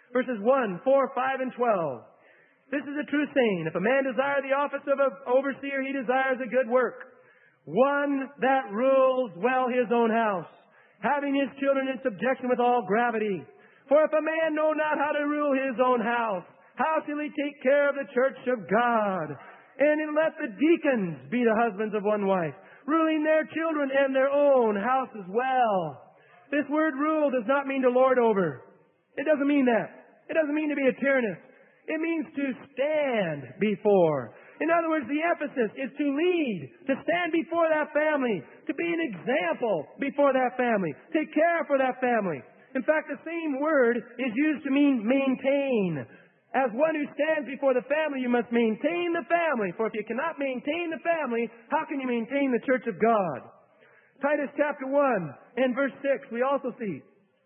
[SPEAKER 1] verses one, four, five, and twelve. This is a true saying. If a man desire the office of an overseer, he desires a good work. One that rules well his own house, having his children in subjection with all gravity. For if a man know not how to rule his own house, how shall he take care of the church of God? And let the deacons be the husbands of one wife, ruling their children and their own house as well. This word rule does not mean to lord over. It doesn't mean that. It doesn't mean to be a tyrannus. It means to stand before. In other words, the emphasis is to lead, to stand before that family, to be an example before that family, take care for that family. In fact, the same word is used to mean maintain. As one who stands before the family, you must maintain the family. For if you cannot maintain the family, how can you maintain the church of God? Titus chapter one and verse six, we also see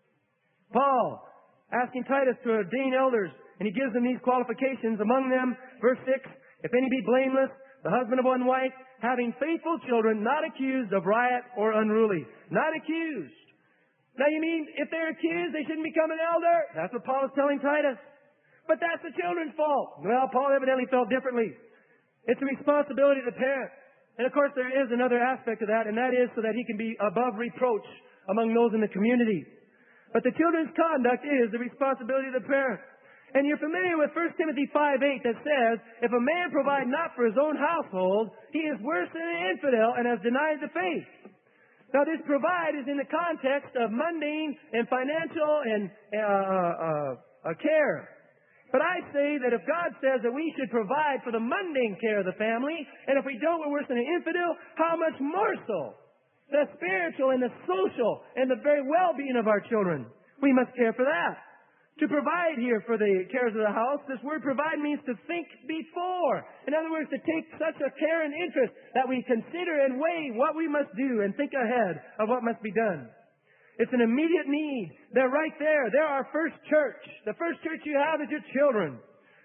[SPEAKER 1] Paul asking Titus to ordain elders, and he gives them these qualifications. Among them, verse six, if any be blameless, the husband of one wife, having faithful children, not accused of riot or unruly. Not accused. Now you mean, if they're accused, they shouldn't become an elder? That's what Paul is telling Titus. But that's the children's fault. Well, Paul evidently felt differently. It's a responsibility of the parent. And of course there is another aspect of that, and that is so that he can be above reproach among those in the community. But the children's conduct is the responsibility of the parent. And you're familiar with First Timothy five eight that says, if a man provide not for his own household, he is worse than an infidel and has denied the faith. Now this provide is in the context of mundane and financial and uh, uh, uh, care. But I say that if God says that we should provide for the mundane care of the family, and if we don't, we're worse than an infidel, how much more so the spiritual and the social and the very well-being of our children? We must care for that. To provide here for the cares of the house, this word provide means to think before. In other words, to take such a care and interest that we consider and weigh what we must do and think ahead of what must be done. It's an immediate need. They're right there. They're our first church. The first church you have is your children.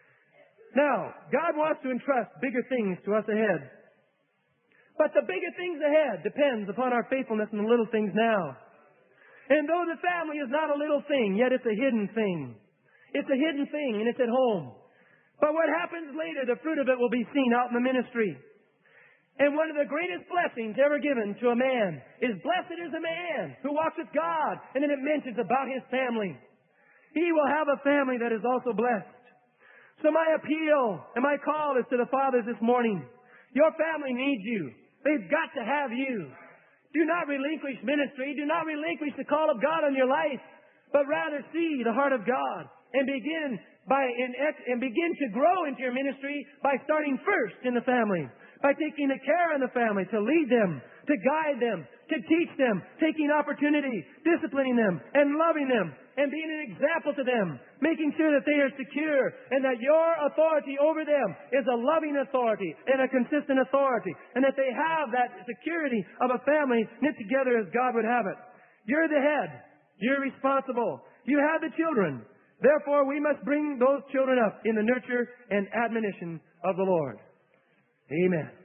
[SPEAKER 1] Now, God wants to entrust bigger things to us ahead. But the bigger things ahead depends upon our faithfulness in the little things now. And though the family is not a little thing, yet it's a hidden thing. It's a hidden thing, and it's at home. But what happens later, the fruit of it will be seen out in the ministry. And one of the greatest blessings ever given to a man is, blessed is a man who walks with God. And then it mentions about his family. He will have a family that is also blessed. So my appeal and my call is to the fathers this morning. Your family needs you. They've got to have you. Do not relinquish ministry. Do not relinquish the call of God on your life, but rather see the heart of God and begin by in, and begin to grow into your ministry by starting first in the family, by taking the care in the family to lead them, to guide them, to teach them, taking opportunity, disciplining them, and loving them, and being an example to them, making sure that they are secure and that your authority over them is a loving authority and a consistent authority, and that they have that security of a family knit together as God would have it. You're the head. You're responsible. You have the children. Therefore, we must bring those children up in the nurture and admonition of the Lord. Amen.